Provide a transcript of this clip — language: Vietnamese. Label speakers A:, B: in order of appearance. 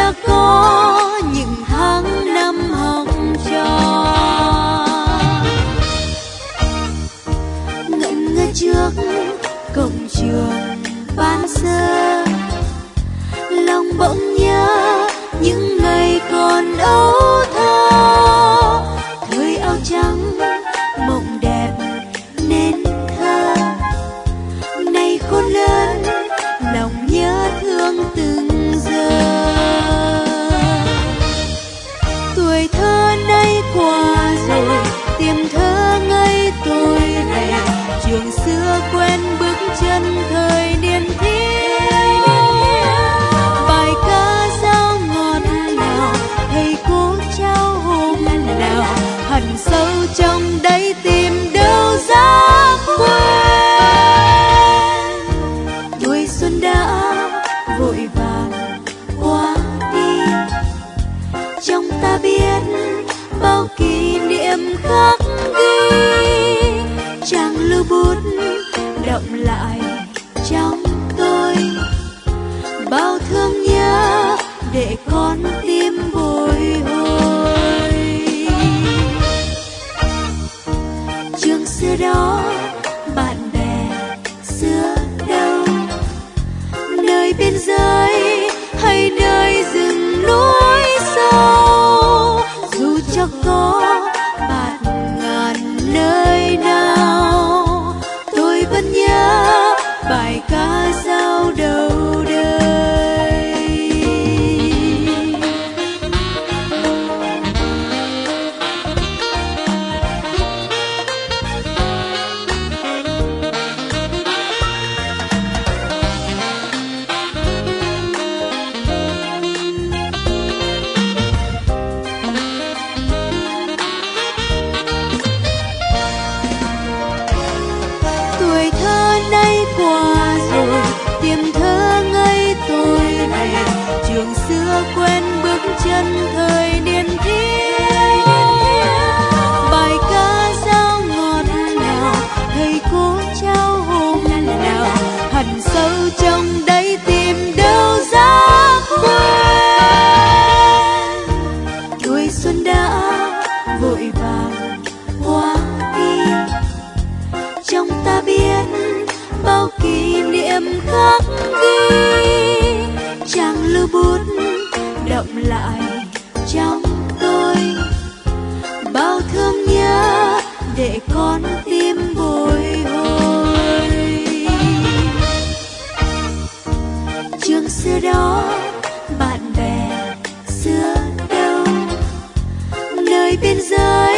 A: đã có những tháng năm học trò. Ngẩn ngơ trước cổng trường ban sơ, lòng bỗng nhớ những ngày còn ấu thơ. Thời áo trắng mộng đẹp nên thơ, nay khôn lớn lòng nhớ thương từng giờ. Tuổi thơ nay qua rồi, tìm thơ ngây tôi về. Trường xưa quen bước chân thời niên thiếu. Bài ca dao ngọt ngào, thầy cô trao hôm nào. Hằn sâu trong đáy tim đâu giác quên. Tuổi xuân đã vội vàng qua đi, trong ta biết bao kỷ niệm khắc ghi. Trang lưu bút động lại trong tôi bao thương nhớ để con tim bồi hồi. Trường xưa đó bạn bè xưa đâu, nơi biên giới hay nơi rừng núi sâu. Dù cho có bạt ngàn nơi nào, tôi vẫn nhớ bài ca giao đầu đời. Tuổi thơ nay qua rồi, tìm thơ ngây tôi về. Trường xưa quen bước chân thời niên thiếu. Bài ca dao ngọt ngào, thầy cô trao hôm nào. Hằn sâu trong đáy tim đâu giác quên. Tuổi xuân đã vội vàng qua đi, trong ta biết bao kỷ niệm khắc ghi. Trang lưu bút động lại trong tôi bao thương nhớ để con tim bồi hồi. Trường xưa đó bạn bè xưa đâu, nơi biên giới